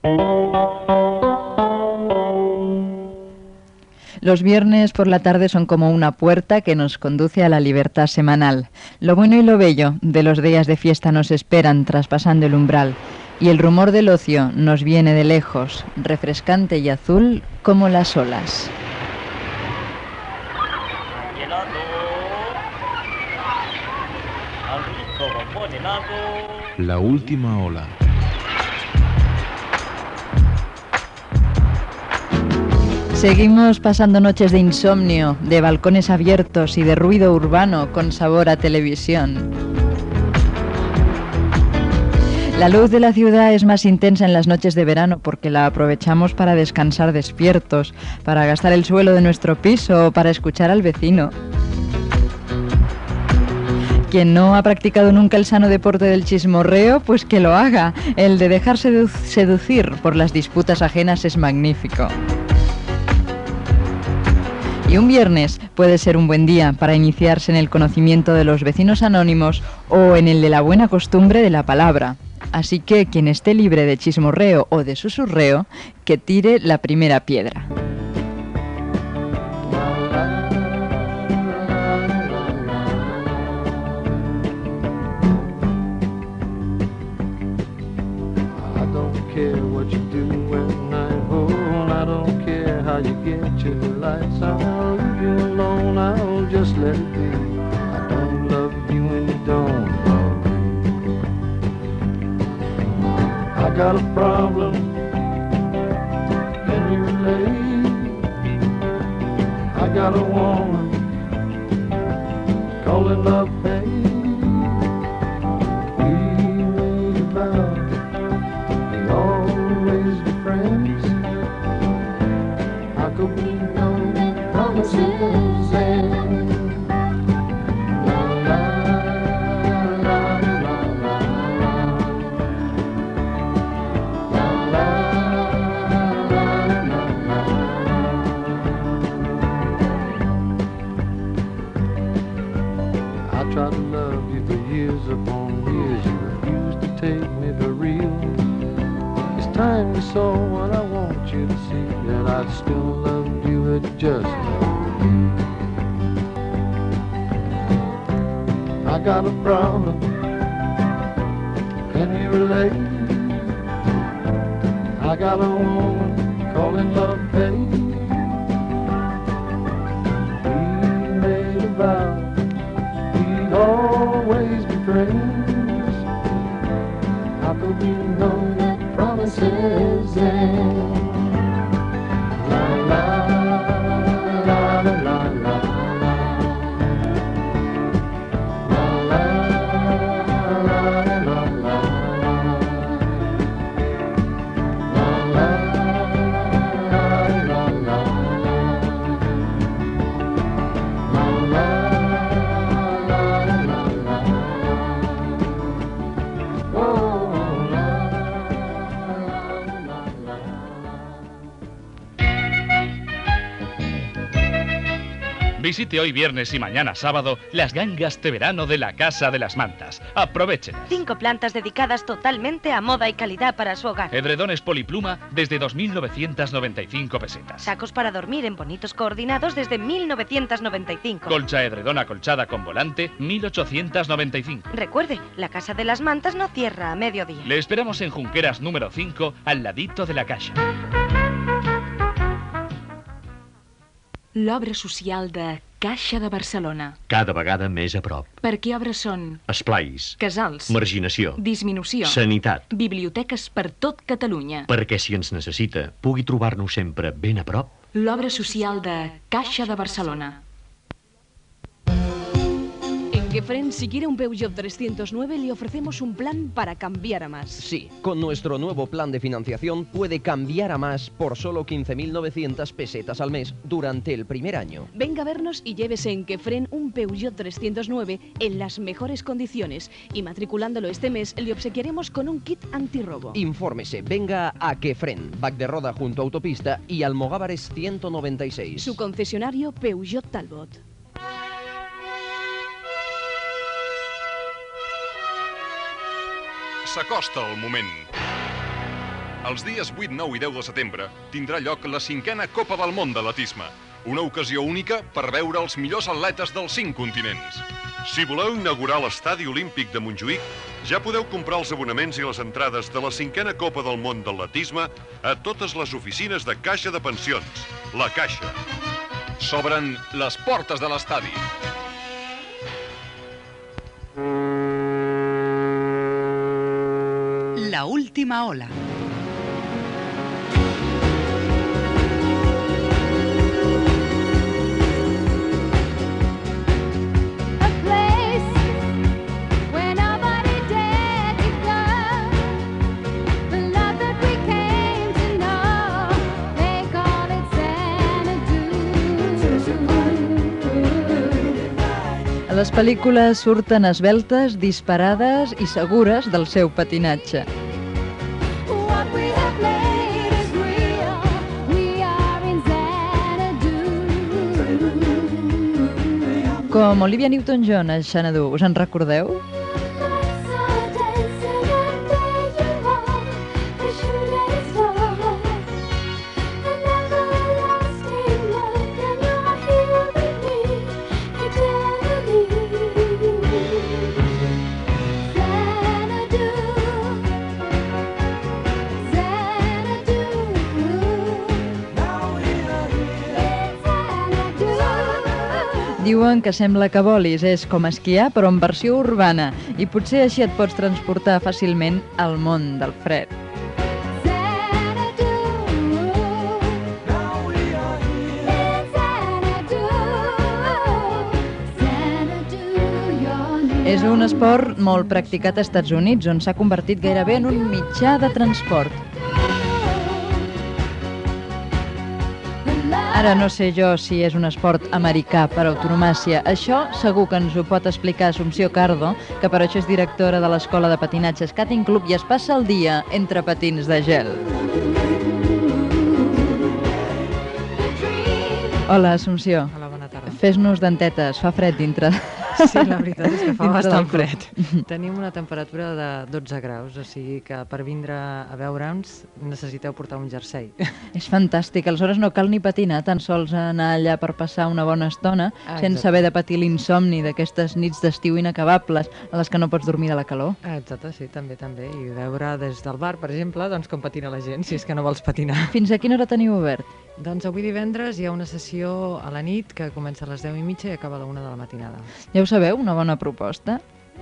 Los viernes por la tarde son como una puerta que nos conduce a la libertad semanal. Lo bueno y lo bello de los días de fiesta nos esperan traspasando el umbral. Y el rumor del ocio nos viene de lejos, refrescante y azul como las olas. La última ola. Seguimos pasando noches de insomnio, de balcones abiertos y de ruido urbano con sabor a televisión. La luz de la ciudad es más intensa en las noches de verano porque la aprovechamos para descansar despiertos, para gastar el suelo de nuestro piso o para escuchar al vecino. Quien no ha practicado nunca el sano deporte del chismorreo, pues que lo haga. El de dejarse seducir por las disputas ajenas es magnífico. Y un viernes puede ser un buen día para iniciarse en el conocimiento de los vecinos anónimos o en el de la buena costumbre de la palabra. Así que quien esté libre de chismorreo o de susurreo, que tire la primera piedra. Just let it be. I don't love you and you don't love me. I got a problem. Can you relate? I got a woman calling up pain. We made a vow we'd always be friends. How could we know that promises end? Time you saw what I want you to see, that I'd still love you at just love me. I got a problem, can you relate? I got a woman calling love pain. We made a vow we'd always be friends. How could we know that promises end? La la la la la la. Visite hoy viernes y mañana sábado las gangas de verano de la Casa de las Mantas. Aprovechen. 5 plantas dedicadas totalmente a moda y calidad para su hogar. Edredones polipluma desde 2.995 pesetas. Sacos para dormir en bonitos coordinados desde 1.995. Colcha edredón acolchada con volante 1.895. Recuerde, la Casa de las Mantas no cierra a mediodía. Le esperamos en Junqueras número 5, al ladito de la Caixa. L'obra social de Caixa de Barcelona. Cada vegada més a prop. Perquè obres són Esplais. casals, Marginació. disminució, Sanitat. biblioteques per tot Catalunya. Perquè si ens necessita, pugui trobar-nos sempre ben a prop. L'obra social de Caixa de Barcelona. En Gefren, si quiere un Peugeot 309, le ofrecemos un plan para cambiar a más. Sí, con nuestro nuevo plan de financiación puede cambiar a más por solo 15.900 pesetas al mes durante el primer año. Venga a vernos y llévese en Gefren un Peugeot 309 en las mejores condiciones. Y matriculándolo este mes, le obsequiaremos con un kit antirrobo. Infórmese, venga a Gefren, Bac de Roda junto a Autopista y Almogávares 196. Su concesionario Peugeot Talbot. S'acosta el moment. Els dies 8, 9 i 10 de setembre tindrà lloc la 5a Copa del Món d'Atletisme, una ocasió única per veure els millors atletes dels 5 continents. Si voleu inaugurar l'Estadi Olímpic de Montjuïc, ja podeu comprar els abonaments i les entrades de la 5a Copa del Món d'Atletisme a totes les oficines de Caixa de Pensions, la Caixa. S'obren les portes de l'estadi. La última ola. A les pel·lícules surten esveltes, disparades i segures del seu patinatge. Com Olivia Newton-John a Xanadu, us en recordeu? Diuen que sembla que volis, és com esquiar però en versió urbana i potser així et pots transportar fàcilment al món del fred. És un esport molt practicat als Estats Units, on s'ha convertit gairebé en un mitjà de transport. Ara no sé jo si és un esport americà per autonomàcia. Això segur que ens ho pot explicar Assumpció Cardo, que per això és directora de l'Escola de Patinatge Skating Club i es passa el dia entre patins de gel. Hola, Assumpció. Hola, bona tarda. Fes-nos dentetes, fa fred dintre. Sí, la veritat és que fa bastant fred. Tenim una temperatura de 12 graus, o sigui que per vindre a veure'ns necessiteu portar un jersei. És fantàstic, aleshores no cal ni patinar, tan sols anar allà per passar una bona estona, sense haver de patir l'insomni d'aquestes nits d'estiu inacabables, a les que no pots dormir de la calor. Exacte, sí, també. I veure des del bar, per exemple, doncs com patina la gent, si és que no vols patinar. Fins a quina hora teniu obert? Doncs avui divendres hi ha una sessió a la nit que comença a les 10:30 i acaba a la 1 de la matinada. Ja ho sabeu, una bona proposta.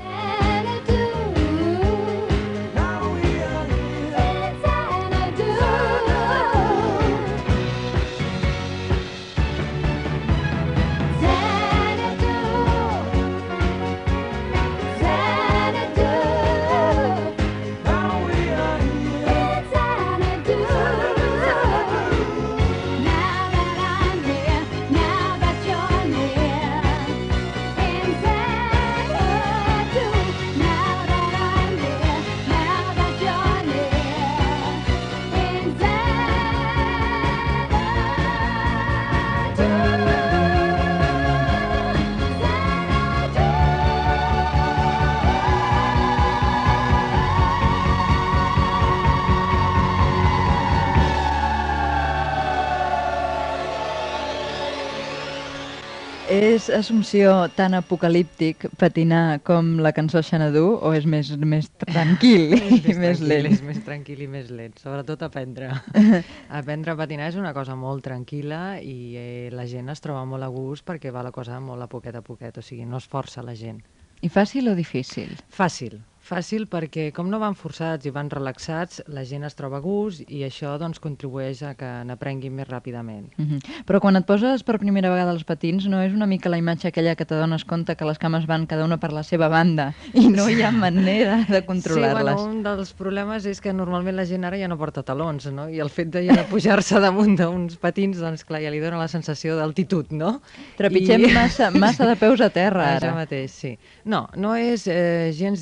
És, Assumpció, tan apocalíptic patinar com la cançó Xanadu o és més tranquil i més lent? És més tranquil i més lent, sobretot aprendre. Aprendre a patinar és una cosa molt tranquil·la i la gent es troba molt a gust perquè va la cosa molt a poquet, o sigui, no es força la gent. I fàcil o difícil? Fàcil perquè com no van forçats i van relaxats, la gent es troba a gust i això doncs contribueix a que n'aprenguin més ràpidament. Però quan et poses per primera vegada als patins no és una mica la imatge aquella que t'adones compte que les cames van cada una per la seva banda i no hi ha manera de controlar-les? Sí, un dels problemes és que normalment la gent ara ja no porta talons, no? I el fet de ja pujar-se damunt d'uns patins, doncs clar, ja li dona la sensació d'altitud, no? Trepitgem massa de peus a terra ara. Això mateix, sí. No és gens difícil.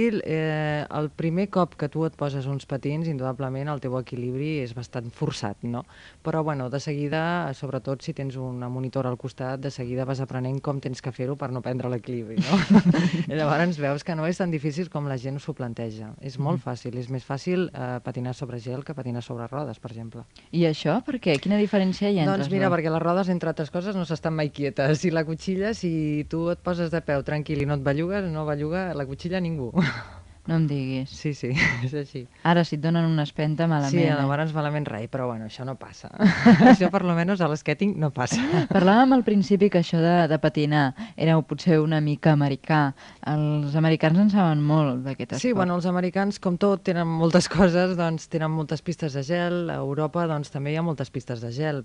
difícil. El primer cop que tu et poses uns patins, indudablement el teu equilibri és bastant forçat, no? Però, bueno, de seguida, sobretot si tens una monitora al costat, de seguida vas aprenent com tens que fer-ho per no perdre l'equilibri, no? I llavors veus que no és tan difícil com la gent s'ho planteja. És molt fàcil, és més fàcil patinar sobre gel que patinar sobre rodes, per exemple. I això per què? Quina diferència hi ha entre Doncs mira, perquè les rodes, entre altres coses, no s'estan mai quietes. I la cotxilla, si tu et poses de peu tranquil i no et bellugues, no belluga la cotxilla a ningú. No em diguis. Sí, sí, és així. Ara, si et donen una espenta, malament. Sí, llavors malament rai, però bueno, això no passa. Això, per lo menos, a l'esquèting no passa. Parlàvem al principi que això de patinar era potser una mica americà. Els americans en saben molt d'aquest esport. Sí, bueno, els americans, com tot, tenen moltes coses, doncs tenen moltes pistes de gel. A Europa, doncs, també hi ha moltes pistes de gel,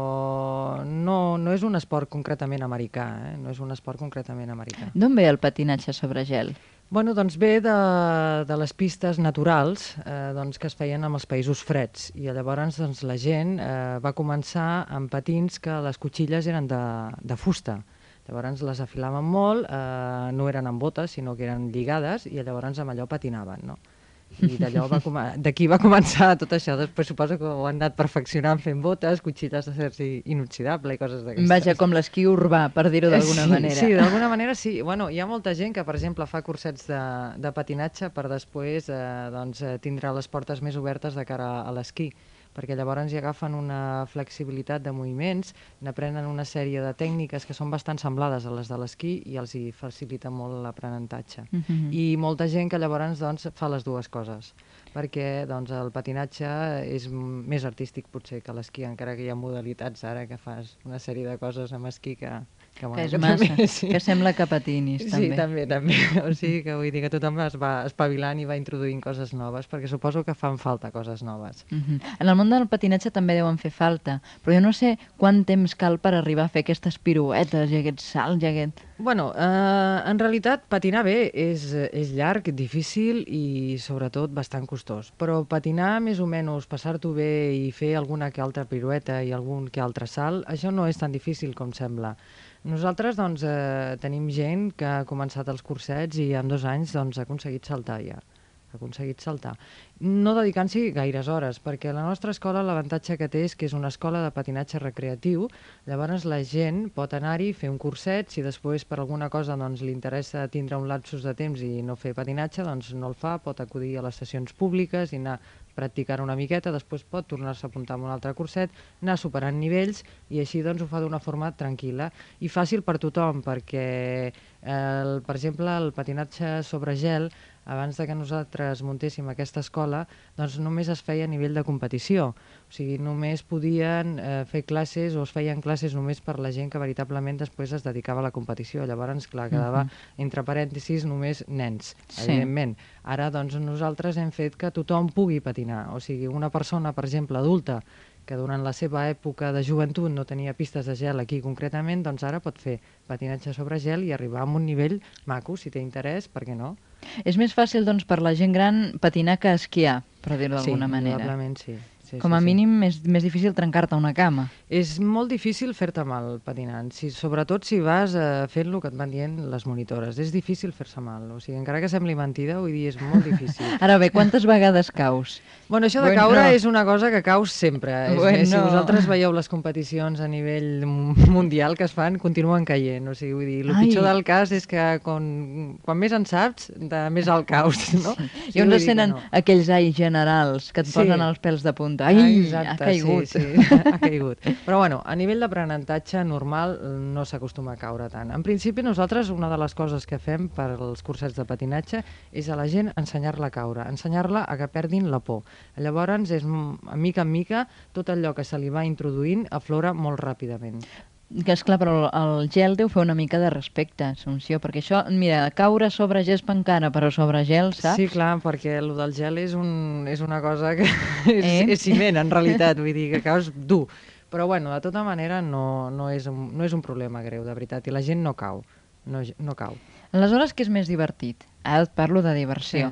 però no és un esport concretament americà, no és un esport concretament americà. D'on ve el patinatge sobre gel? Bueno, doncs ve de les pistes naturals doncs, que es feien en els països freds, i llavors doncs, la gent va començar amb patins que les cotxilles eren de fusta. Llavors les afilaven molt, no eren amb botes, sinó que eren lligades, i llavors amb allò patinaven, no? I d'aquí va començar tot això. Després suposo que ho han anat perfeccionant fent botes, cotxilles d'acer inoxidable i coses d'aquestes. Vaja, com l'esquí urbà, per dir-ho d'alguna manera. Sí, d'alguna manera sí. Bueno, hi ha molta gent que, per exemple, fa cursets de patinatge per després tindre les portes més obertes de cara a l'esquí, perquè llavors hi agafen una flexibilitat de moviments, n'aprenen una sèrie de tècniques que són bastant semblades a les de l'esquí i els hi facilita molt l'aprenentatge. I molta gent que llavors fa les dues coses, perquè el patinatge és més artístic potser que l'esquí, encara que hi ha modalitats ara que fas una sèrie de coses amb esquí que és massa, que sembla que patinis, també. Sí, també. O sigui que vull dir que tothom es va espavilant i va introduint coses noves, perquè suposo que fan falta coses noves. En el món del patinatge també deuen fer falta, però jo no sé quant temps cal per arribar a fer aquestes piruetes i aquests salts i aquest... Bueno, en realitat patinar bé és llarg, difícil i sobretot bastant costós, però patinar més o menys, passar-t'ho bé i fer alguna que altra pirueta i algun que altre salt, això no és tan difícil com sembla. Nosaltres tenim gent que ha començat els cursets i en 2 anys ha aconseguit saltar ja. Ha aconseguit saltar. No dedicant-s'hi gaires hores, perquè la nostra escola l'avantatge que té és que és una escola de patinatge recreatiu, llavors la gent pot anar-hi, fer un curset, si després per alguna cosa li interessa tindre un lapsus de temps i no fer patinatge, doncs no el fa, pot acudir a les sessions públiques i anar practicar una miqueta, després pot tornar-se a apuntar en un altre curset, anar superant nivells i així ho fa d'una forma tranquil·la i fàcil per tothom, perquè per exemple el patinatge sobre gel, abans que nosaltres muntéssim aquesta escola, doncs només es feia a nivell de competició, o sigui, només podien fer classes o es feien classes només per la gent que veritablement després es dedicava a la competició, llavors clar, quedava entre parèntesis només nens, evidentment. Ara doncs nosaltres hem fet que tothom pugui patinar, o sigui, una persona, per exemple, adulta, que durant la seva època de joventut no tenia pistes de gel aquí concretament, doncs ara pot fer patinatge sobre gel i arribar a un nivell maco, si té interès, per què no? És més fàcil, doncs, per la gent gran patinar que esquiar, per dir-ho d'alguna manera. Sí, probablement sí. Com a mínim és més difícil trencar-te una cama. És molt difícil fer-te mal patinant, sobretot si vas fent el que et van dient les monitores. És difícil fer-se mal, o sigui, encara que sembli mentida, vull dir, és molt difícil. Ara bé, quantes vegades caus? Bueno, això de caure és una cosa que caus sempre. Si vosaltres veieu les competicions a nivell mundial que es fan, continuen caient. O sigui, vull dir, el pitjor del cas és que quan més en saps, més alt caus, no? I on es senten aquells ais generals que et posen els pèls de punta. Ai, ha caigut. Sí, ha caigut. Però bueno, a nivell d'aprenentatge normal no s'acostuma a caure tant. En principi nosaltres una de les coses que fem per als cursets de patinatge és a la gent ensenyar-la a caure, ensenyar-la a que perdin la por. Llavors, mica en mica, tot allò que se li va introduint aflora molt ràpidament. Que esclar, però el gel deu fer una mica de respecte, Assumpció, perquè això, mira, caure sobre gespa encara, però sobre gel, saps? Sí, clar, perquè el del gel és una cosa que és ciment, en realitat, vull dir, que caus dur. Però, bueno, de tota manera no és un problema greu, de veritat, i la gent no cau, no cau. Aleshores, què és més divertit? Ara et parlo de diversió.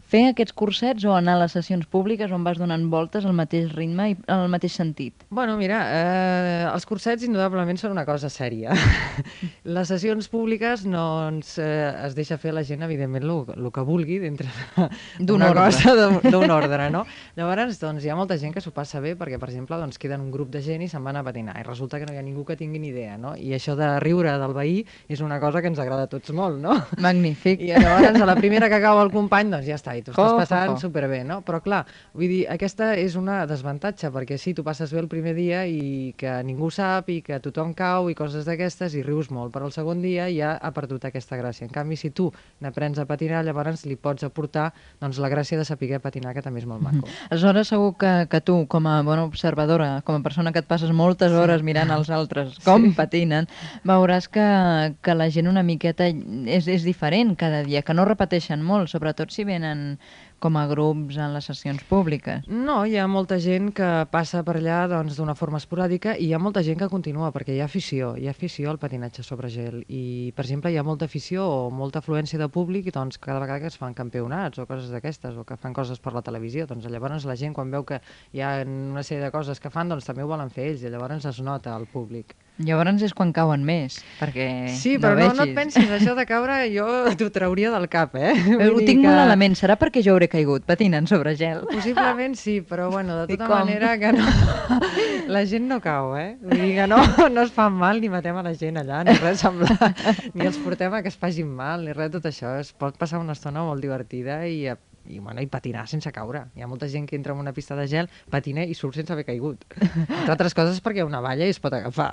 fer aquests cursets o anar a les sessions públiques on vas donant voltes al mateix ritme i al mateix sentit? Bueno, mira, els cursets indudablement són una cosa sèria. Les sessions públiques no es deixa fer la gent, evidentment, el que vulgui dintre d'una cosa, d'un ordre, no? Llavors, doncs, hi ha molta gent que s'ho passa bé perquè, per exemple, doncs, queden un grup de gent i se'n van a patinar i resulta que no hi ha ningú que tingui ni idea, no? I això de riure del veí és una cosa que ens agrada a tots molt, no? Magnífic. I llavors, a la primera que cau el company, doncs ja està, i tu estàs passant superbé, no? Però clar, vull dir, aquesta és una desavantatge, perquè sí, tu passes bé el primer dia i que ningú sap i que tothom cau i coses d'aquestes i rius molt, però el segon dia ja ha perdut aquesta gràcia. En canvi, si tu n'aprens a patinar, llavors li pots aportar doncs, la gràcia de saber patinar, que també és molt maco. Aleshores, segur que tu, com a bona observadora, com a persona que et passes moltes hores mirant els altres com patinen, veuràs que la gent una miqueta és diferent cada dia, que no repeteixen molt, sobretot si venen com a grups en les sessions públiques. No, hi ha molta gent que passa per allà doncs, d'una forma esporàdica i hi ha molta gent que continua, perquè hi ha afició al patinatge sobre gel i, per exemple, hi ha molta afició o molta afluència de públic i doncs cada vegada que es fan campionats o coses d'aquestes o que fan coses per la televisió, doncs llavors la gent quan veu que hi ha una sèrie de coses que fan, doncs també ho volen fer ells i llavors es nota al públic. Llavors és quan cauen més, perquè sí, però no et pensis, això de caure jo t'ho trauria del cap, eh? Ho tinc molt a la ment, serà perquè jo hauré caigut patinant sobre gel? Possiblement sí, però bueno, de tota manera que no... La gent no cau, eh? Vull dir que no es fan mal ni matem a la gent allà, ni res semblant, ni els portem a que es facin mal, ni res, tot això. Es pot passar una estona molt divertida i patinar sense caure. Hi ha molta gent que entra en una pista de gel, patina i surt sense haver caigut. Entre altres coses perquè hi ha una valla i es pot agafar.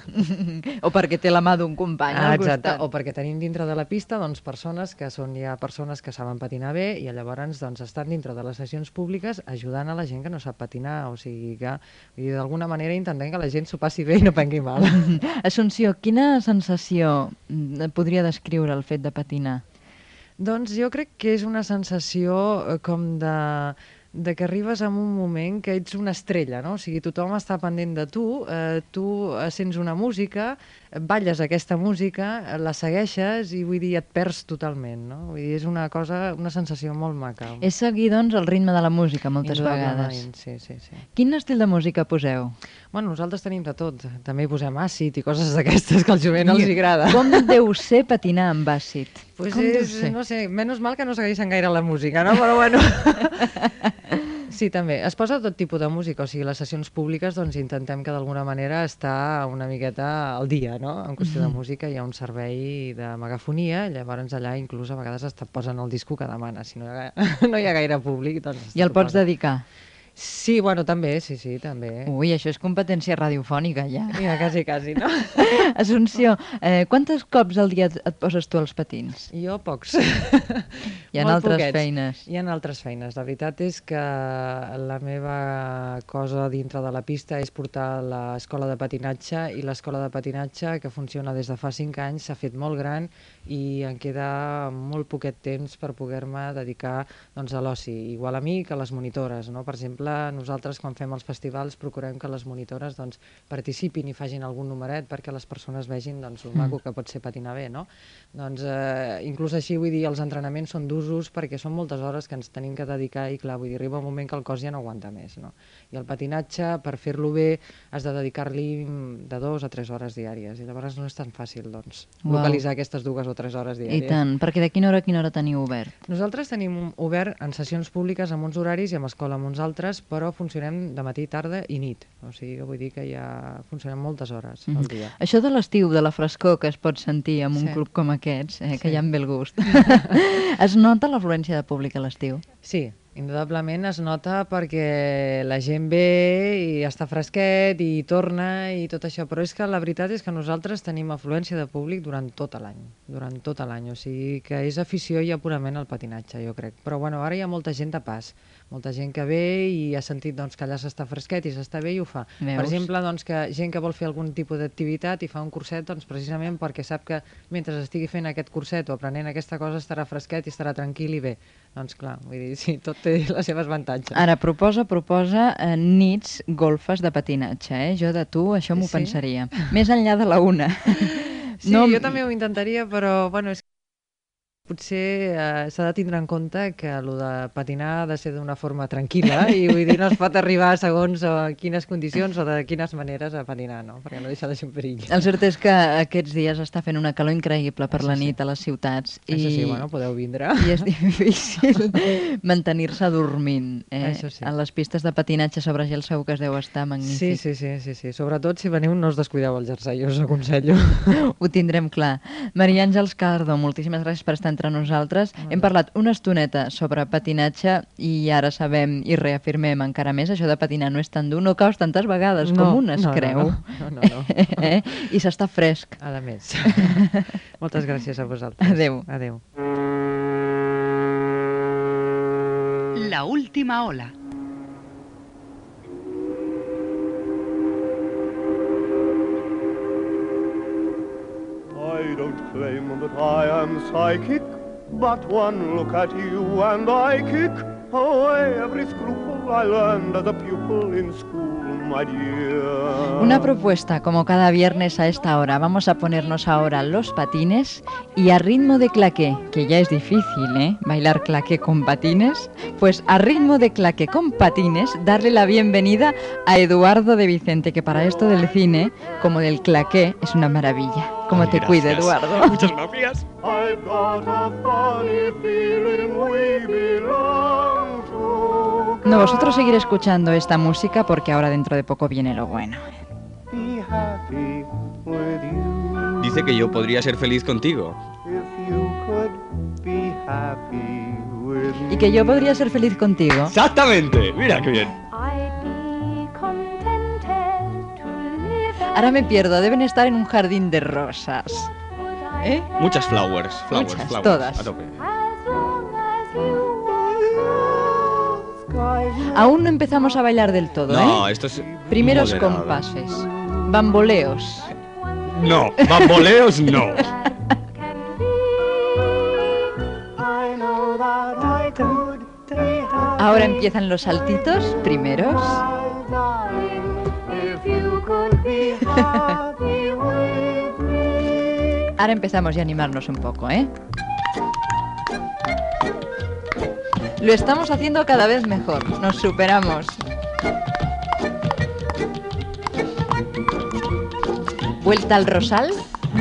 O perquè té la mà d'un company al costat. Exacte, o perquè tenim dintre de la pista doncs, persones que són ja persones que saben patinar bé i llavors doncs, estan dintre de les sessions públiques ajudant a la gent que no sap patinar. O sigui que d'alguna manera intentem que la gent s'ho passi bé i no prengui mal. Assumpció, quina sensació podria descriure el fet de patinar? Doncs jo crec que és una sensació com de que arribes en un moment que ets una estrella, no? O sigui, tothom està pendent de tu, tu sents una música, balles aquesta música, la segueixes i vull dir, et perds totalment, no? Vull dir, és una cosa, una sensació molt maca. És seguir, doncs, el ritme de la música moltes vegades. Sí. Quin estil de música poseu? Bueno, nosaltres tenim de tot. També posem àcid i coses d'aquestes que al jovent els agrada. Com deu ser patinar amb àcid? Pues no sé, menys mal que no segueixen gaire la música, no? Però bueno... Sí, també. Es posa tot tipus de música, o sigui, les sessions públiques doncs intentem que d'alguna manera estar una miqueta al dia, no? En qüestió de música hi ha un servei de megafonia, llavors allà inclús a vegades et posen el disco que demana, si no hi ha gaire públic, doncs... I el pots dedicar? Sí, bueno, també, sí, també. Ui, això és competència radiofònica, ja. Ja, quasi, no? Assumpció, quantes cops al dia et poses tu als patins? Jo, pocs. Hi ha altres feines. Hi ha altres feines. La veritat és que la meva cosa dintre de la pista és portar l'escola de patinatge i l'escola de patinatge, que funciona des de fa 5 anys, s'ha fet molt gran i em queda molt poquet temps per poder-me dedicar doncs, a l'oci, igual a mi que a les monitores, no? Per exemple, nosaltres quan fem els festivals procurem que les monitores doncs, participin i facin algun numeret perquè les persones vegin doncs, el maco que pot ser patinar bé, no? Doncs inclús així, vull dir, els entrenaments són d'usos perquè són moltes hores que ens tenim que dedicar i clar, vull dir, arriba un moment que el cos ja no aguanta més, no? I el patinatge, per fer-lo bé, has de dedicar-li de 2 a 3 hores diàries i llavors no és tan fàcil, doncs, localitzar aquestes 2 o 3 hores diàries. I tant, perquè de quina hora a quina hora teniu obert? Nosaltres tenim obert en sessions públiques amb uns horaris i amb escola amb uns altres, però funcionem de matí, tarda i nit. O sigui, vull dir que ja funcionem moltes hores al dia. Això de l'estiu, de la frescor que es pot sentir en un club com aquests, que ja em ve el gust. Es nota l'afluència de públic a l'estiu? Sí, indudablement es nota perquè la gent ve i està fresquet i torna i tot això, però és que la veritat és que nosaltres tenim afluència de públic durant tot l'any, o sigui que és afició ja purament al patinatge, jo crec. Però bueno, ara hi ha molta gent de pas, molta gent que ve i ha sentit doncs, que allà s'està fresquet i s'està bé i ho fa. Veus? Per exemple, doncs, que gent que vol fer algun tipus d'activitat i fa un curset doncs, precisament perquè sap que mentre estigui fent aquest curset o aprenent aquesta cosa estarà fresquet i estarà tranquil i bé. Doncs clar, vull dir, sí, tot té les seves avantatges. Ara, proposa nits golfes de patinatge, Jo de tu això m'ho pensaria. Més enllà de la una. Sí, jo també ho intentaria, però bueno, és potser s'ha de tindre en compte que el de patinar ha de ser d'una forma tranquil·la i vull dir, no es pot arribar segons quines condicions o de quines maneres a patinar, no? Perquè no deixa de ser un perill. El cert és que aquests dies està fent una calor increïble per la nit a les ciutats. Això sí, bueno, podeu vindre. I és difícil mantenir-se dormint. Això sí. A les pistes de patinatge sobre gel segur que es deu estar magnífic. Sí. Sobretot si veniu no us descuideu el jersei, us aconsello. Ho tindrem clar. Maria Àngels Cardo, moltíssimes gràcies per estar entre nosaltres. Hem parlat una estoneta sobre patinatge i ara sabem i reafirmem encara més això de patinar no és tan dur, no caus tantes vegades com un es creu. No. I s'està fresc. A més. Moltes gràcies a vosaltres. Adéu. Adéu. La última ola. I don't claim that I am psychic, but one look at you and I kick away every scruple I learned as a pupil in school, my dear. Una propuesta como cada viernes a esta hora. Vamos a ponernos ahora los patines y a ritmo de claqué, que ya es difícil, ¿eh? Bailar claqué con patines. Pues a ritmo de claqué con patines, darle la bienvenida a Eduardo de Vicente, que para esto del cine, como del claqué, es una maravilla. Como te cuide, Eduardo. Muchas gracias. I've got a funny feeling we belong together. No, vosotros seguir escuchando esta música porque ahora dentro de poco viene lo bueno. Be happy with you. Dice que yo podría ser feliz contigo. If you could be happy with me. Y que yo podría ser feliz contigo. ¡Exactamente! Mira qué bien. Ahora me pierdo, deben estar en un jardín de rosas. ¿Eh? Muchas flowers. Muchas, todas. A tope. Aún no empezamos a bailar del todo, No, ¿eh? esto es Primeros moderado. compases. Bamboleos. No, bamboleos no. I know that I could be happy. Ahora empiezan los saltitos primeros. If you could be happy with me. Ahora empezamos ya a animarnos un poco, ¿eh? Lo estamos haciendo cada vez mejor, nos superamos. Vuelta al rosal.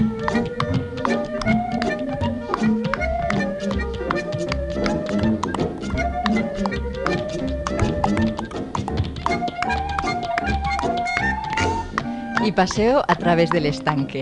Y paseo a través del estanque.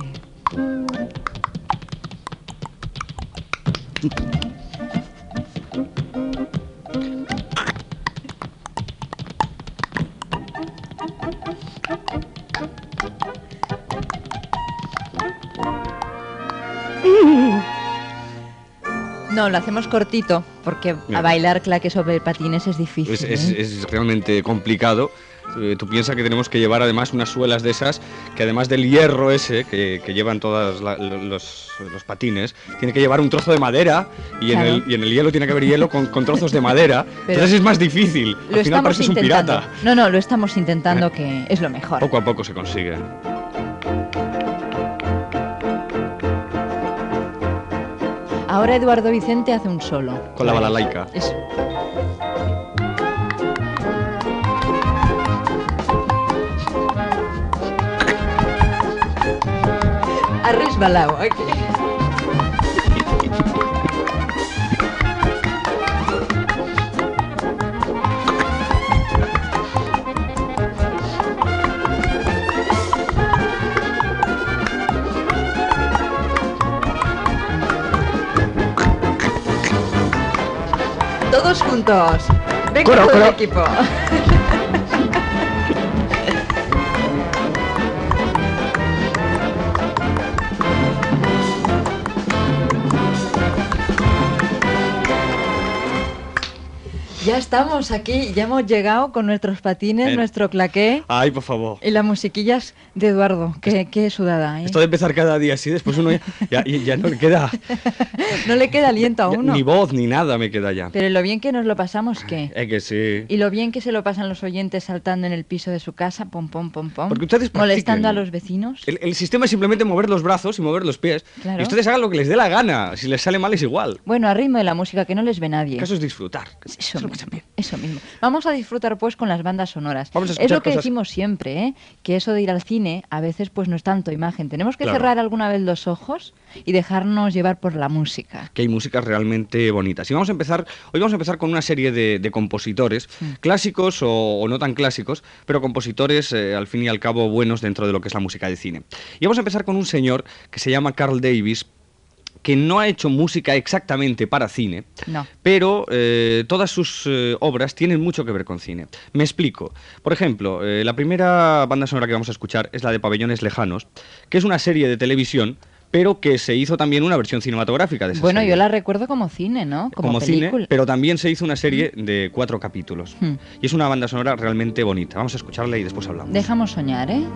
No, lo hacemos cortito, porque a bailar claque sobre patines es difícil. Es realmente complicado. Tú piensas que tenemos que llevar además unas suelas de esas, que además del hierro ese que llevan todos los patines, tiene que llevar un trozo de madera y, claro. en el hielo tiene que haber hielo con trozos de madera. Pero entonces es más difícil. Al final pareces un pirata. No, lo estamos intentando, que es lo mejor. Poco a poco se consigue. Ahora Eduardo Vicente hace un solo. Con la balalaica. Eso. Ha resbalado aquí. Todos juntos. Venga, todo el equipo. Ya estamos aquí, ya hemos llegado con nuestros patines, nuestro claqué. Ay, por favor. Y las musiquillas de Eduardo, qué sudada, ¿eh? Esto de empezar cada día así, después uno ya no le queda... No le queda aliento a uno. Ni voz, ni nada me queda ya. Pero lo bien que nos lo pasamos, ¿qué? Que sí. Y lo bien que se lo pasan los oyentes saltando en el piso de su casa, pom, pom, pom, pom. Porque ustedes molestando a los vecinos. El sistema es simplemente mover los brazos y mover los pies. Claro. Y ustedes hagan lo que les dé la gana. Si les sale mal es igual. Bueno, a ritmo de la música, que no les ve nadie. El caso es disfrutar. Eso mismo. Vamos a disfrutar pues con las bandas sonoras. Vamos a escuchar es lo que cosas... decimos siempre, ¿eh? Que eso de ir al cine a veces pues no es tanto imagen. Tenemos que Claro. cerrar alguna vez los ojos y dejarnos llevar por la música. Que hay músicas realmente bonitas. Y hoy vamos a empezar con una serie de compositores, clásicos o no tan clásicos, pero compositores al fin y al cabo buenos dentro de lo que es la música de cine. Y vamos a empezar con un señor que se llama Carl Davis, que no ha hecho música exactamente para cine, pero todas sus obras tienen mucho que ver con cine. Me explico. Por ejemplo, la primera banda sonora que vamos a escuchar es la de Pabellones Lejanos, que es una serie de televisión, pero que se hizo también una versión cinematográfica de esa serie. Yo la recuerdo como cine, ¿no? Como película. Cine, pero también se hizo una serie de 4 capítulos. Y es una banda sonora realmente bonita. Vamos a escucharla y después hablamos. Dejamos soñar, ¿eh?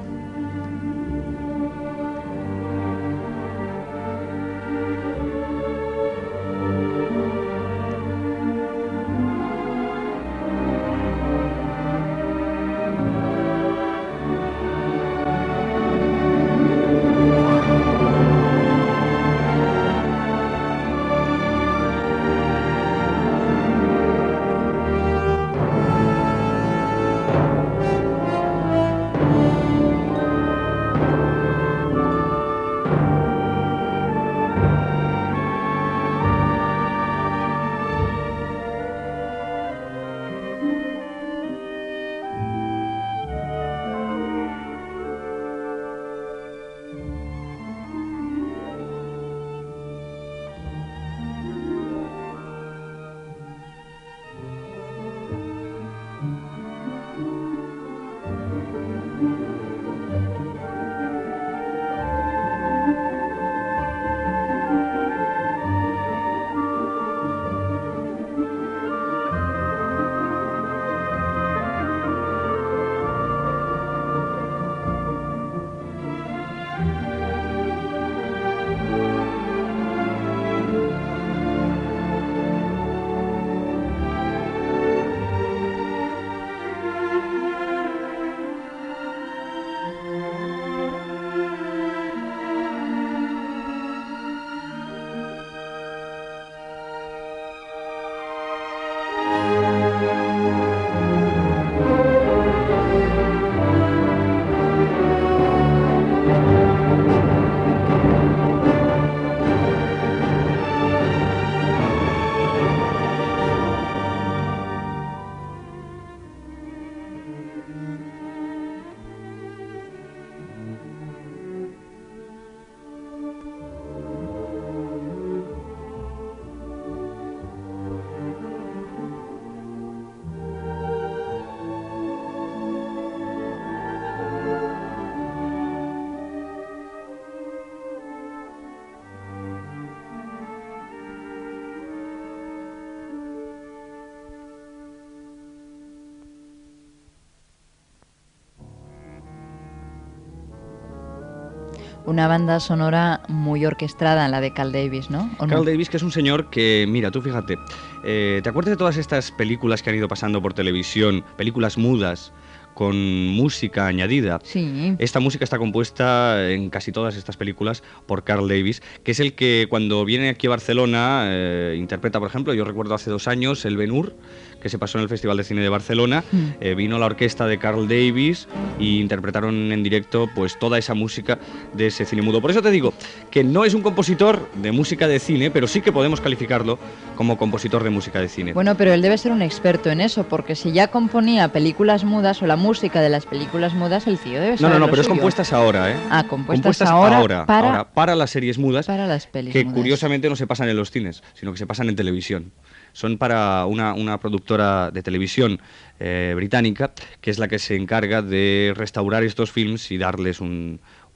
Una banda sonora muy orquestada, la de Carl Davis, ¿no? Carl Davis, que es un señor que, mira, tú fíjate, ¿te acuerdas de todas estas películas que han ido pasando por televisión, películas mudas, con música añadida? Sí. Esta música está compuesta en casi todas estas películas por Carl Davis, que es el que cuando viene aquí a Barcelona interpreta, por ejemplo, yo recuerdo hace 2 años, el Ben-Hur, que se pasó en el Festival de Cine de Barcelona, vino la orquesta de Carl Davis y interpretaron en directo pues toda esa música de ese cine mudo. Por eso te digo que no es un compositor de música de cine, pero sí que podemos calificarlo como compositor de música de cine. Bueno, pero él debe ser un experto en eso, porque si ya componía películas mudas o la música de las películas mudas, el tío debe saber No, lo pero es suyo. compuestas ahora, ¿eh? Ah, compuestas ahora para las series mudas, para las pelis que mudas. Curiosamente no se pasan en los cines, sino que se pasan en televisión. Son para una productora de televisión británica, que es la que se encarga de restaurar estos films y darles un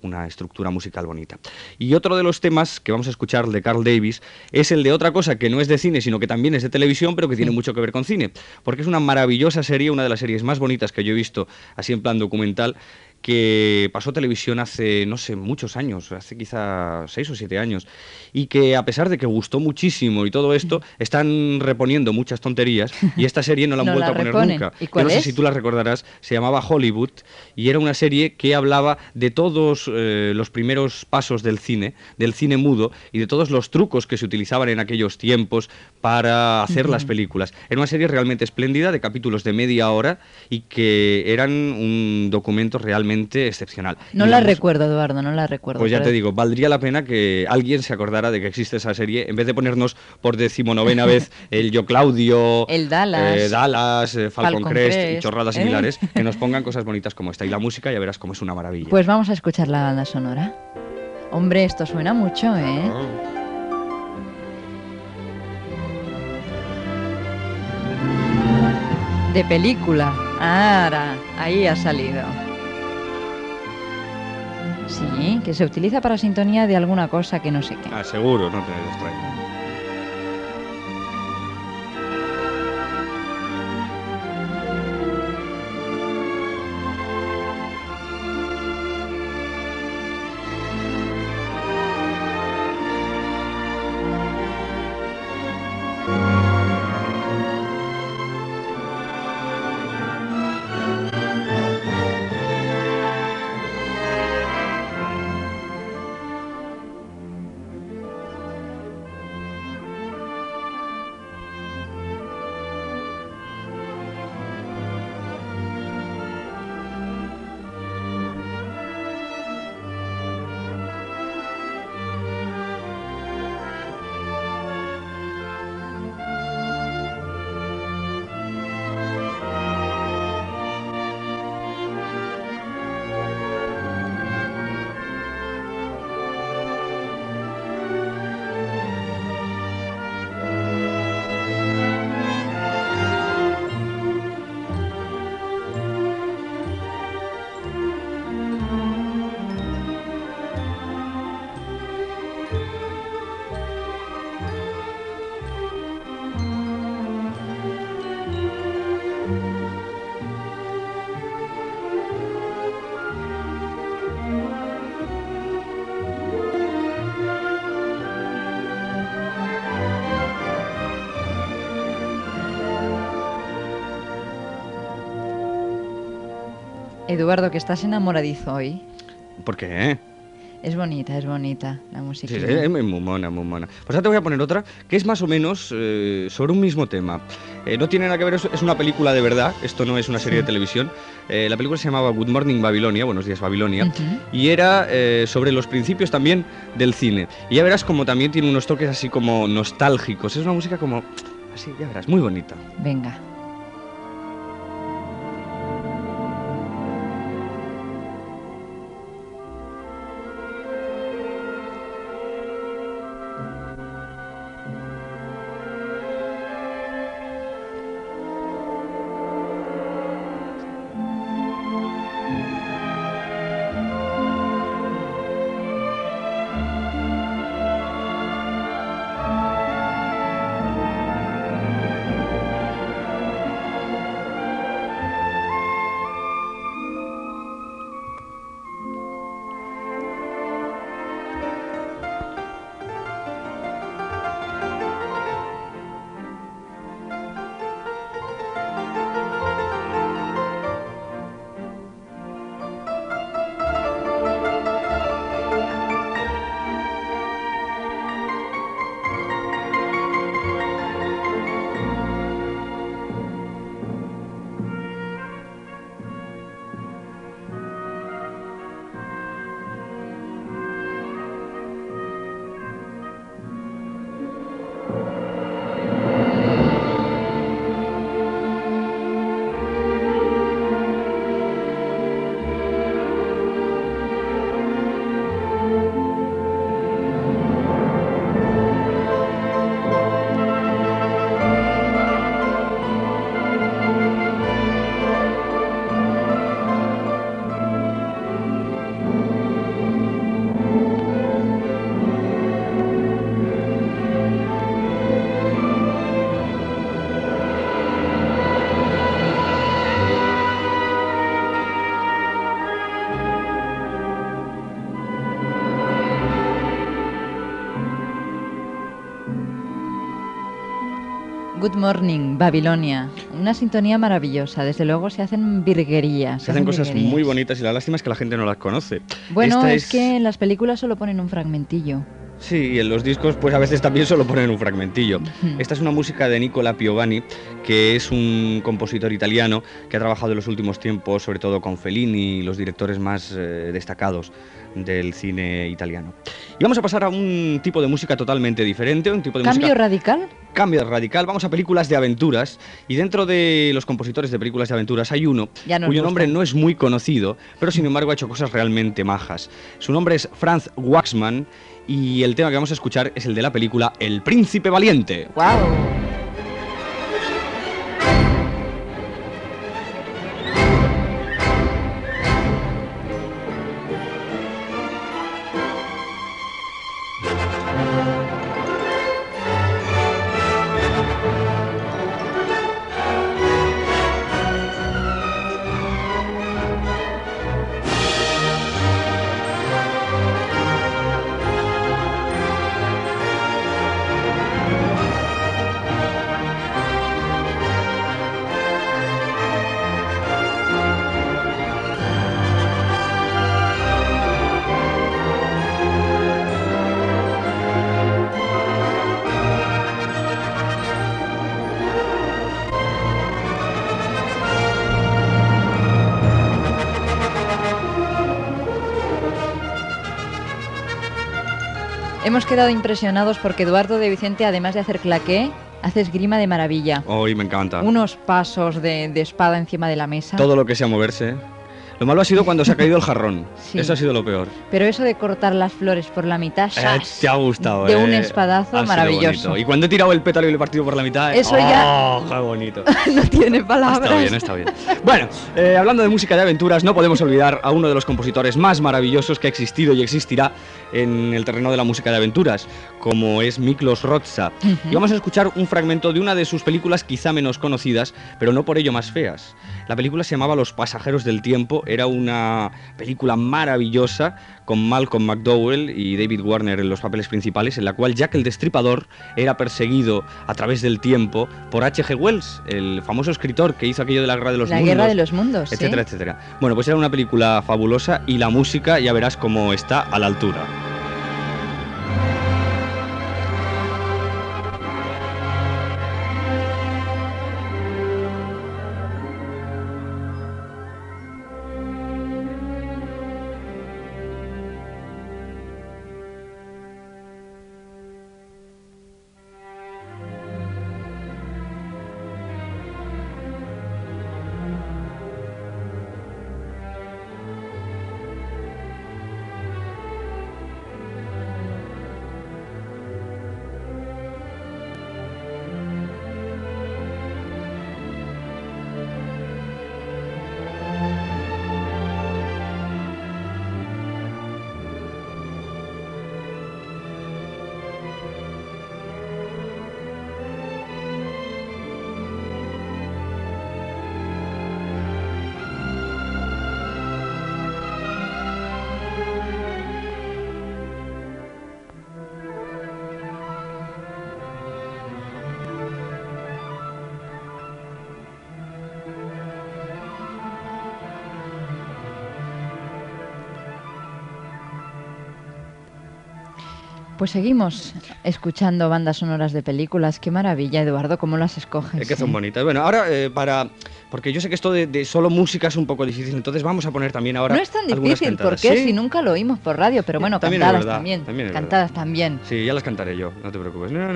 una estructura musical bonita. Y otro de los temas que vamos a escuchar de Carl Davis es el de otra cosa que no es de cine, sino que también es de televisión, pero que tiene mucho que ver con cine, porque es una maravillosa serie, una de las series más bonitas que yo he visto así en plan documental, que pasó televisión hace, no sé, muchos años, hace quizá 6 o 7 años, y que a pesar de que gustó muchísimo y todo esto, están reponiendo muchas tonterías, y esta serie no la han vuelto a poner nunca. ¿Y cuál Yo no es? sé si tú la recordarás, se llamaba Hollywood, y era una serie que hablaba de todos los primeros pasos del cine mudo, y de todos los trucos que se utilizaban en aquellos tiempos para hacer las películas. Era una serie realmente espléndida, de capítulos de media hora, y que eran un documento realmente excepcional. No la recuerdo, Eduardo, no la recuerdo. Pues ya te digo, valdría la pena que alguien se acordara de que existe esa serie, en vez de ponernos por 19ª vez el Yo Claudio, el Dallas, Falcon Crest y chorradas similares, que nos pongan cosas bonitas como esta. Y la música ya verás cómo es una maravilla. Pues vamos a escuchar la banda sonora. Hombre, esto suena mucho, ¿eh? De película. Ahora, ahí ha salido. Sí, que se utiliza para sintonía de alguna cosa que no sé qué. Ah, seguro, no te extraño. Eduardo, que estás enamoradizo hoy. ¿Por qué? Es bonita la música. Sí, es muy mona, muy mona. Pues ahora te voy a poner otra que es más o menos sobre un mismo tema. No tiene nada que ver, es una película de verdad, esto no es una serie de televisión. La película se llamaba Good Morning Babilonia, Buenos días Babilonia, y era sobre los principios también del cine. Y ya verás como también tiene unos toques así como nostálgicos, es una música como así, ya verás, muy bonita. Venga. Good Morning, Babilonia. Una sintonía maravillosa. Desde luego se hacen virguerías. Se hacen cosas muy bonitas y la lástima es que la gente no las conoce. Bueno, Esta es que en las películas solo ponen un fragmentillo. Sí, y en los discos pues a veces también solo ponen un fragmentillo. Esta es una música de Nicola Piovani, que es un compositor italiano que ha trabajado en los últimos tiempos, sobre todo con Fellini y los directores más destacados del cine italiano. Y vamos a pasar a un tipo de música totalmente diferente, un tipo de ¿Cambio música... radical? Cambio radical. Vamos a películas de aventuras, y dentro de los compositores de películas de aventuras hay uno cuyo nombre no es muy conocido, pero sin embargo ha hecho cosas realmente majas. Su nombre es Franz Waxman, y el tema que vamos a escuchar es el de la película El Príncipe Valiente. ¡Wow! Hemos quedado impresionados porque Eduardo de Vicente, además de hacer claqué, hace esgrima de maravilla. Hoy me encanta. Unos pasos de espada encima de la mesa. Todo lo que sea moverse. Lo malo ha sido cuando se ha caído el jarrón. Sí. Eso ha sido lo peor. Pero eso de cortar las flores por la mitad, ¡shas! Te ha gustado, de un espadazo maravilloso. Y cuando he tirado el pétalo y lo he partido por la mitad, eso ya... ¡oh, qué bonito! No tiene palabras. Está bien, está bien. Bueno, hablando de música de aventuras, no podemos olvidar a uno de los compositores más maravillosos que ha existido y existirá en el terreno de la música de aventuras, como es Miklos Rozsa. Y vamos a escuchar un fragmento de una de sus películas quizá menos conocidas, pero no por ello más feas. La película se llamaba Los pasajeros del tiempo, era una película maravillosa con Malcolm McDowell y David Warner en los papeles principales, en la cual Jack el Destripador era perseguido a través del tiempo por H.G. Wells, el famoso escritor que hizo aquello de la Guerra de los Mundos. La Guerra de los Mundos, etcétera, etcétera. Bueno, pues era una película fabulosa y la música ya verás cómo está a la altura. Pues seguimos escuchando bandas sonoras de películas. Qué maravilla, Eduardo, cómo las escoges. Es que son bonitas. Bueno, ahora porque yo sé que esto de solo música es un poco difícil, entonces vamos a poner también ahora. No es tan difícil, porque si nunca lo oímos por radio, pero bueno, también cantadas también. Cantadas también. Sí, ya las cantaré yo, no te preocupes. No.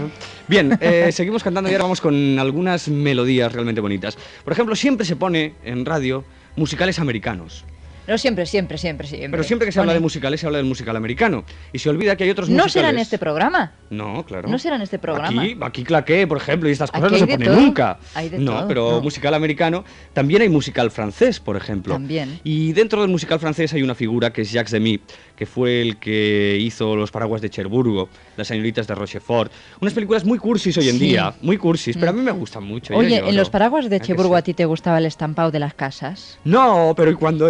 Bien, seguimos cantando y ahora vamos con algunas melodías realmente bonitas. Por ejemplo, siempre se pone en radio musicales americanos. No, siempre. Pero siempre que se habla de musicales, se habla del musical americano. Y se olvida que hay otros musicales... ¿No será en este programa? No, claro. ¿No será en este programa? Aquí claqué, por ejemplo, y estas cosas no se ponen nunca. Hay de no, todo. pero no. Musical americano. También hay musical francés, por ejemplo. También. Y dentro del musical francés hay una figura que es Jacques Demy, que fue el que hizo Los paraguas de Cherburgo, Las señoritas de Rochefort. Unas películas muy cursis hoy en día, muy cursis, pero a mí me gustan mucho. Oye, ¿en Los paraguas de Cherburgo a ti te gustaba el estampado de las casas? No, pero cuando él le dice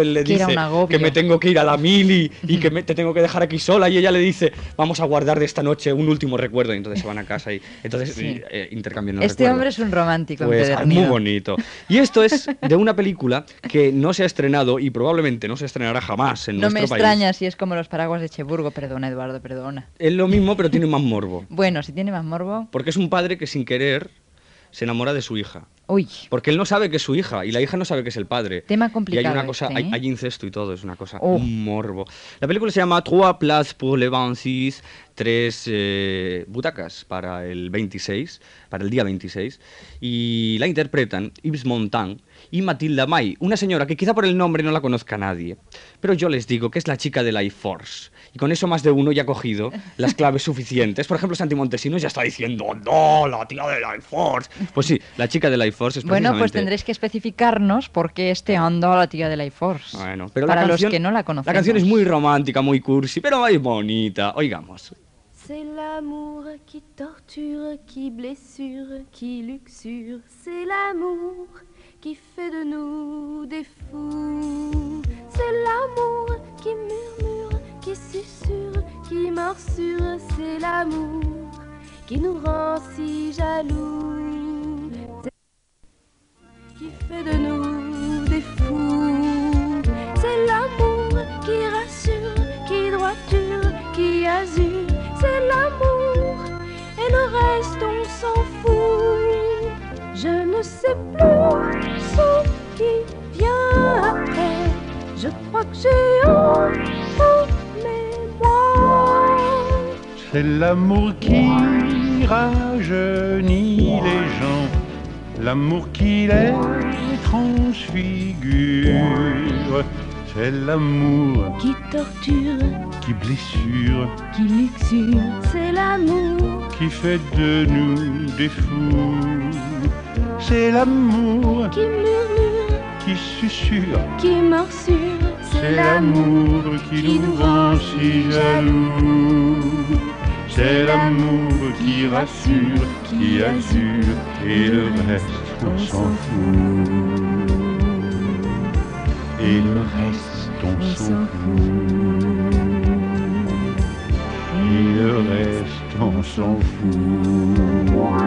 era un agobio. que me tengo que ir a la mili y que te tengo que dejar aquí sola, y ella le dice, vamos a guardar de esta noche un último recuerdo, y entonces se van a casa y entonces intercambian los Este recuerdos. hombre es un romántico Pues empedernido. muy bonito. Y esto es de una película que no se ha estrenado y probablemente no se estrenará jamás en No me nuestro extraña país. si es como los paraguas de Cherburgo. Perdona, Eduardo, perdona. Es lo mismo, pero tiene más morbo. Bueno, si tiene más morbo... Porque es un padre que sin querer se enamora de su hija. Uy. Porque él no sabe que es su hija y la hija no sabe que es el padre. Tema Y complicado hay una cosa, este, ¿eh? hay incesto y todo, es una cosa, Oh. un morbo. La película se llama Trois places pour le 26, 3 butacas para el 26, para el día 26, y la interpretan Yves Montand y Mathilda May, una señora que quizá por el nombre no la conozca nadie, pero yo les digo que es la chica de Life Force. Y con eso más de uno ya ha cogido las claves suficientes. Por ejemplo, Santi Montesinos ya está diciendo, no, la tía de Life Force. Pues sí, la chica de Life Force es Bueno, pues precisamente... tendréis que especificarnos por qué este anda la tía de Life Force. Bueno, pero para la los canción, que no la conocemos. La canción es muy romántica, muy cursi, pero muy bonita. Oigamos. C'est l'amour qui torture, qui blessure, qui luxure. C'est l'amour qui fait de nous des fous. C'est l'amour qui murmure, qui susurre, qui morsure. C'est l'amour qui nous rend si jaloux. C'est qui fait de nous des fous. C'est l'amour qui rassure, qui droiture, qui azure. C'est l'amour et le reste on s'en fout. Je ne sais plus ce qui vient après. Je crois que j'ai en mémoire. C'est l'amour qui rajeunit les gens, l'amour qui les transfigure. C'est l'amour qui torture, qui blessure, qui luxure. C'est l'amour qui fait de nous des fous. C'est l'amour qui murmure, qui susurre, qui morsure. c'est l'amour qui nous rend si jaloux. C'est l'amour qui rassure, qui azure, et le reste on s'en fout. Et le reste on s'en fout. Et le reste on s'en fout.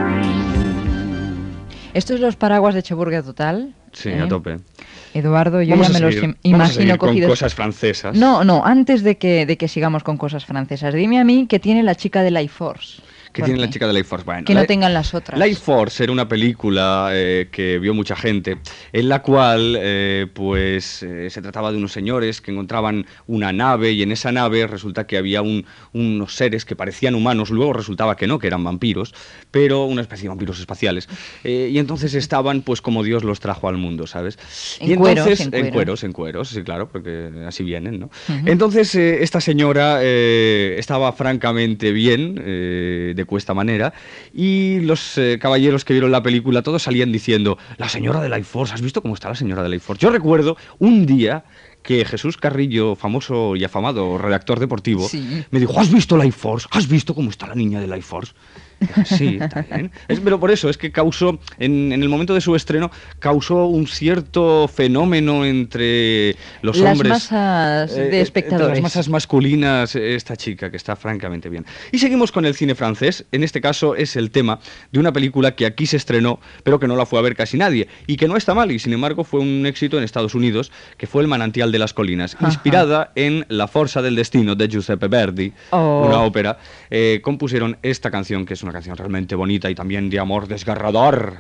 Esto es los paraguas de Cherburgo total. Sí, a tope. Eduardo, yo Vamos ya a me los seguir- vamos a imagino seguir con cogidos. cosas francesas. No, antes de que sigamos con cosas francesas, dime a mí qué tiene la chica de Life Force. ¿Qué tiene la chica de Life Force? Bueno, Que no tengan las otras. Life Force era una película que vio mucha gente, en la cual se trataba de unos señores que encontraban una nave, y en esa nave resulta que había unos seres que parecían humanos, luego resultaba que no, que eran vampiros, pero una especie de vampiros espaciales. Y entonces estaban pues como Dios los trajo al mundo, ¿sabes? En Y entonces, cueros, en cueros, sí, claro, porque así vienen, ¿no? Ujú. Entonces esta señora estaba francamente bien, de cuesta manera, y los caballeros que vieron la película todos salían diciendo, la señora de Life Force, ¿has visto cómo está la señora de Life Force? Yo recuerdo un día que Jesús Carrillo, famoso y afamado redactor deportivo, Sí. me dijo, ¿has visto Life Force? ¿Has visto cómo está la niña de Life Force? Sí, está bien. Pero por eso, es que causó, en el momento de su estreno, causó un cierto fenómeno entre los Las hombres. masas de Entre espectadores. las masas masculinas, esta chica, que está francamente bien. Y seguimos con el cine francés. En este caso es el tema de una película que aquí se estrenó, pero que no la fue a ver casi nadie. Y que no está mal, y sin embargo fue un éxito en Estados Unidos, que fue El manantial de las colinas, Ajá. inspirada en La forza del destino de Giuseppe Verdi, Oh. una ópera. Compusieron esta canción, que es una canción realmente bonita y también de amor desgarrador.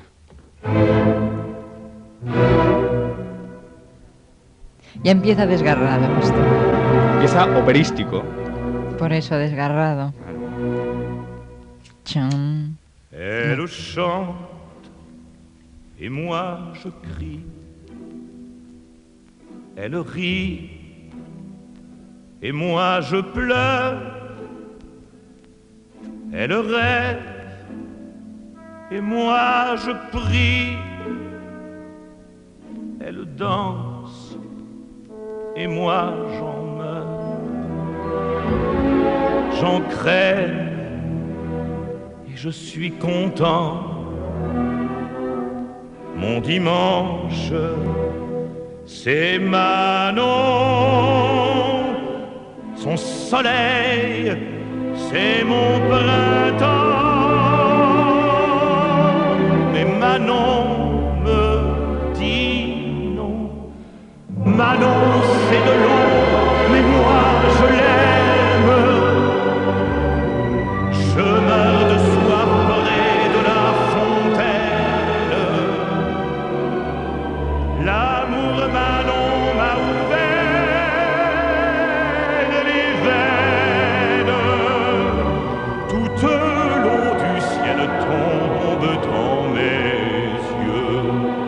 Ya empieza desgarrado esto. Empieza operístico. Por eso desgarrado. Chan. Elle chante et moi je crie. Elle rit et moi je pleure. Elle rêve et moi je prie. Elle danse et moi j'en meurs. J'en crève et je suis content. Mon dimanche, C'est Manon, son soleil, c'est mon printemps. Mais Manon me dit non. Manon, c'est de l'eau, mais moi je l'aime. Je meurs de soif près de la fontaine. L'amour Manon m'a ouvert les veines. Toute l'eau du ciel tombe dans mes yeux.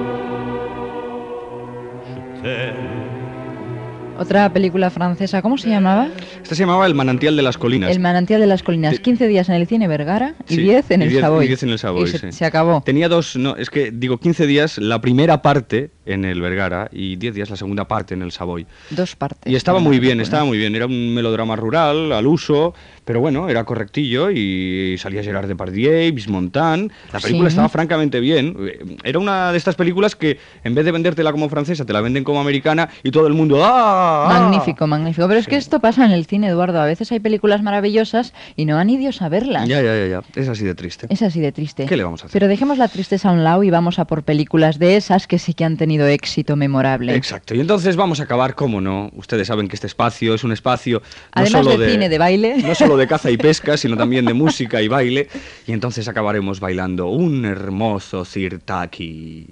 Je t'aime. Otra película francesa, ¿cómo se llamaba? Esta se llamaba El manantial de las colinas. El manantial de las colinas. 15 días en el cine Vergara y 10 en el Savoy. Y 10 en el Savoy, y sí. se acabó. Tenía dos, no, es que digo 15 días la primera parte en el Vergara y 10 días la segunda parte en el Savoy. 2 partes. Y estaba muy bien, estaba muy bien. Era un melodrama rural, al uso, pero bueno, era correctillo y salía Gerard Depardieu, Yves Montand. La película estaba francamente bien. Era una de estas películas que en vez de vendértela como francesa, te la venden como americana y todo el mundo ¡ah! Magnífico, magnífico. Pero es que esto pasa en el cine, Eduardo. A veces hay películas maravillosas y no van ni Dios a verlas. Ya. Es así de triste. Es así de triste. ¿Qué le vamos a hacer? Pero dejemos la tristeza a un lado y vamos a por películas de esas que sí que han tenido éxito memorable. Exacto. Y entonces vamos a acabar, cómo no. Ustedes saben que este espacio es un espacio además no solo de cine, de baile. No solo de caza y pesca, sino también de música y baile. Y entonces acabaremos bailando un hermoso Sirtaki.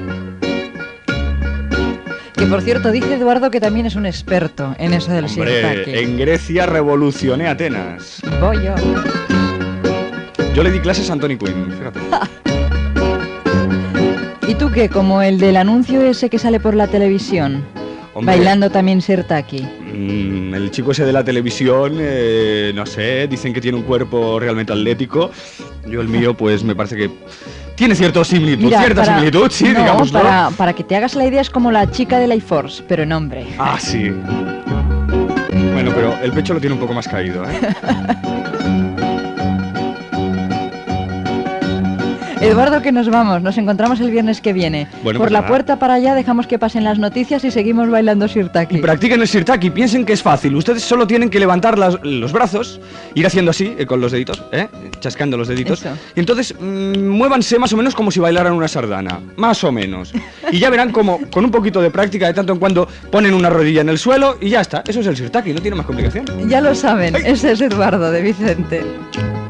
Que por cierto, dice Eduardo que también es un experto en eso del Sirtaki. En Grecia revolucioné Atenas. Voy yo. Yo le di clases a Anthony Quinn, fíjate. ¿Y tú qué? Como el del anuncio ese que sale por la televisión. Hombre, bailando también Sirtaki. El chico ese de la televisión, no sé, dicen que tiene un cuerpo realmente atlético. Yo el mío, pues me parece que tiene cierta similitud, similitud, sí, no, digámoslo. Para que te hagas la idea es como la chica de Life Force, pero en hombre. Ah, sí. Bueno, pero el pecho lo tiene un poco más caído, ¿eh? Eduardo, que nos vamos. Nos encontramos el viernes que viene. Bueno, por pues la nada. puerta para allá dejamos que pasen las noticias y seguimos bailando Sirtaki. Practiquen el Sirtaki, piensen que es fácil. Ustedes solo tienen que levantar los brazos, ir haciendo así, con los deditos, chascando los deditos. Eso. Y entonces muévanse más o menos como si bailaran una sardana, más o menos. Y ya verán como con un poquito de práctica de tanto en cuando ponen una rodilla en el suelo y ya está. Eso es el Sirtaki, no tiene más complicación. Ya lo saben, ese es Eduardo de Vicente.